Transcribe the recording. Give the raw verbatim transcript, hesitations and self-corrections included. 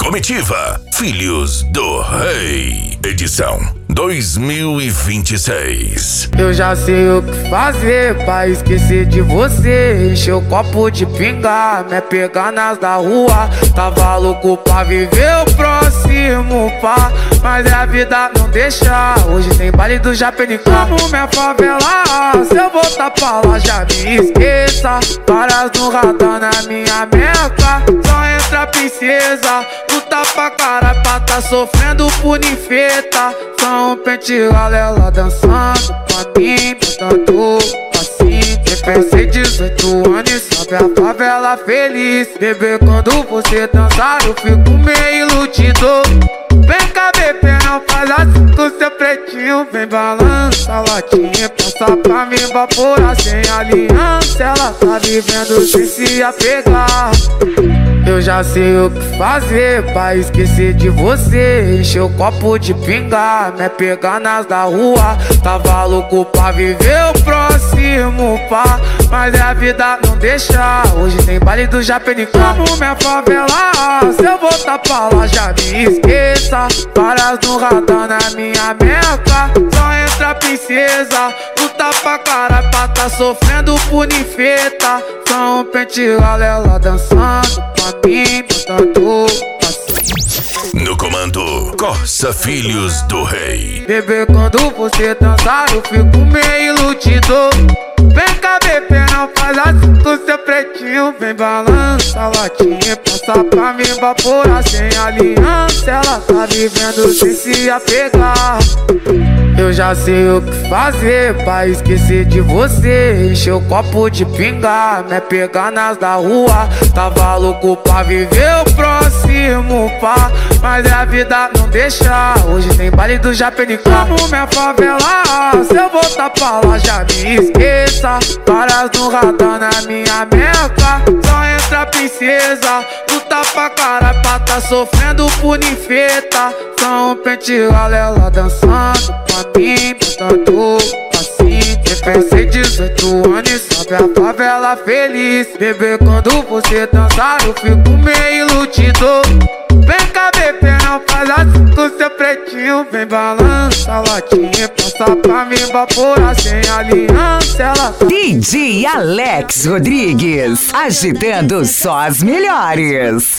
Comitiva Filhos do Rei, edição dois mil e vinte e seis. Eu já sei o que fazer pra esquecer de você. Encher o copo de pingar, me pegar nas da rua. Tava louco pra viver o próximo pá, mas é a vida não deixa. Hoje tem baile do Japenicá. Amo minha favela, se eu voltar pra lá já me esqueça. Várias no radar na minha meca, só entra princesa. Luta pra cara pra tá sofrendo por ninfeta. Só um pente ela dançando pra mim, botando assim. Pensei dezoito anos e sabe a favela feliz. Bebê, quando você dançar eu fico meio iludido. Vem cá, bebê, não faz assim com seu pretinho. Vem balança a latinha, passa pra me evaporar sem aliança. Ela tá vivendo sem se apegar. Eu já sei o que fazer pra esquecer de você. Encher o copo de pingar, me pegar nas da rua. Tava louco pra viver o próximo pá, mas é a vida não deixa. Hoje tem baile do Japenicá. Amo minha favela, se eu voltar pra lá já me esqueça. Várias no radar na minha meca, só entra princesa. Luta pra cara pra tá sofrendo por ninfeta. Só um pente ela dançando pra mim, botando assim. No comando, Corsa Filhos do Rei. Bebê, quando você dançar eu fico meio iludido. Vem cá, bebê, não faz assim com seu pretinho. Vem balança a latinha, passa pra me evaporar sem aliança. Ela tá vivendo sem se apegar. Eu já sei o que fazer pra esquecer de você. Encher o copo de pingar, me pegar nas da rua. Tava louco pra viver o próximo pá, mas é a vida não deixa. Hoje tem baile do Japenicá. Amo minha favela, se eu voltar pra lá já me esqueça. Várias no radar na minha meca, só entra princesa. Luta pra cara pra tá sofrendo por ninfeta. Só um pente ela dançando pra mim, botando assim. Pensei dezoito anos e sabe a favela feliz. Bebê, quando você dançar eu fico meio iludido. Vem cá, bebê, não faz assim com seu pretinho. Vem balança a latinha, passa pra me evaporar sem aliança. Ela tá... D J Alex Rodrigues, agitando só as melhores.